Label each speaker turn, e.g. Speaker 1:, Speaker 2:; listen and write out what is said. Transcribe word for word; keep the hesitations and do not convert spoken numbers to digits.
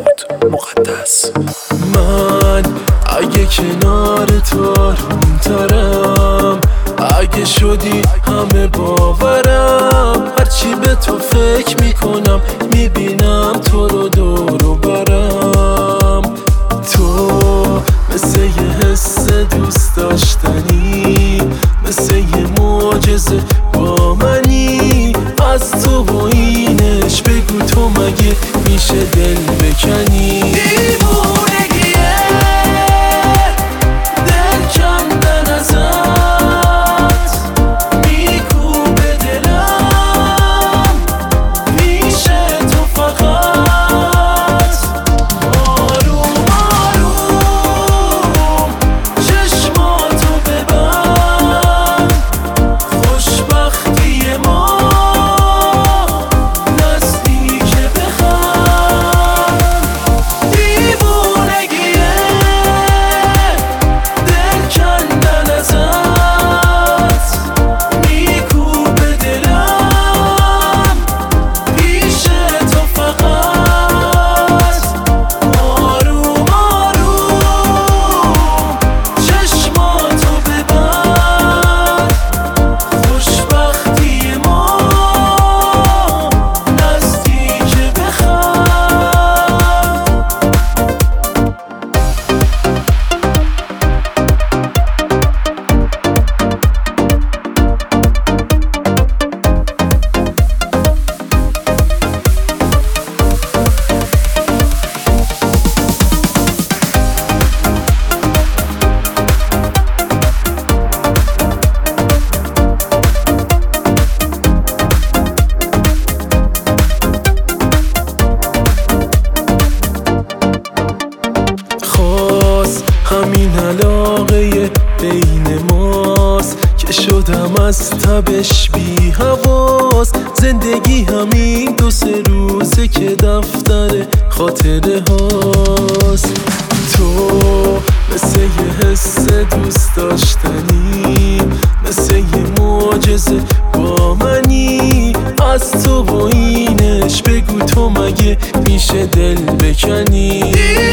Speaker 1: محمود مقدس. من اگه کنار تو آرومترم، اگه شدی همه باورم، هرچی به تو فکر میکنم میبینم تو رو دور و برم. تو مثل یه حس دوست داشتنی، مثل یه معجزه با منی. از تو و اینش بگو تو مگه میشه دل بکنی؟ دیوونگیه دل کندن ازت، میکوبه دلم پیش تو فقط. آروم آروم چشماتو ببند، خوشبختی ما نزدیکه بخند. دیوونگیه دل کندن ازت، میکوبه دلم پیش تو فقط. آروم آروم چشماتو ببند، خوشبختی ما نزدیکه بخند. خواست همین علاقه بین ماست که شدم از تبش بی حواس. زندگی همین دو سه روزه که دفتر خاطره هاست. تو مثل یه حس دوست داشتنی، مثل یه معجزه با منی. از تو و اینش بگو تو مگه میشه دل بکنی؟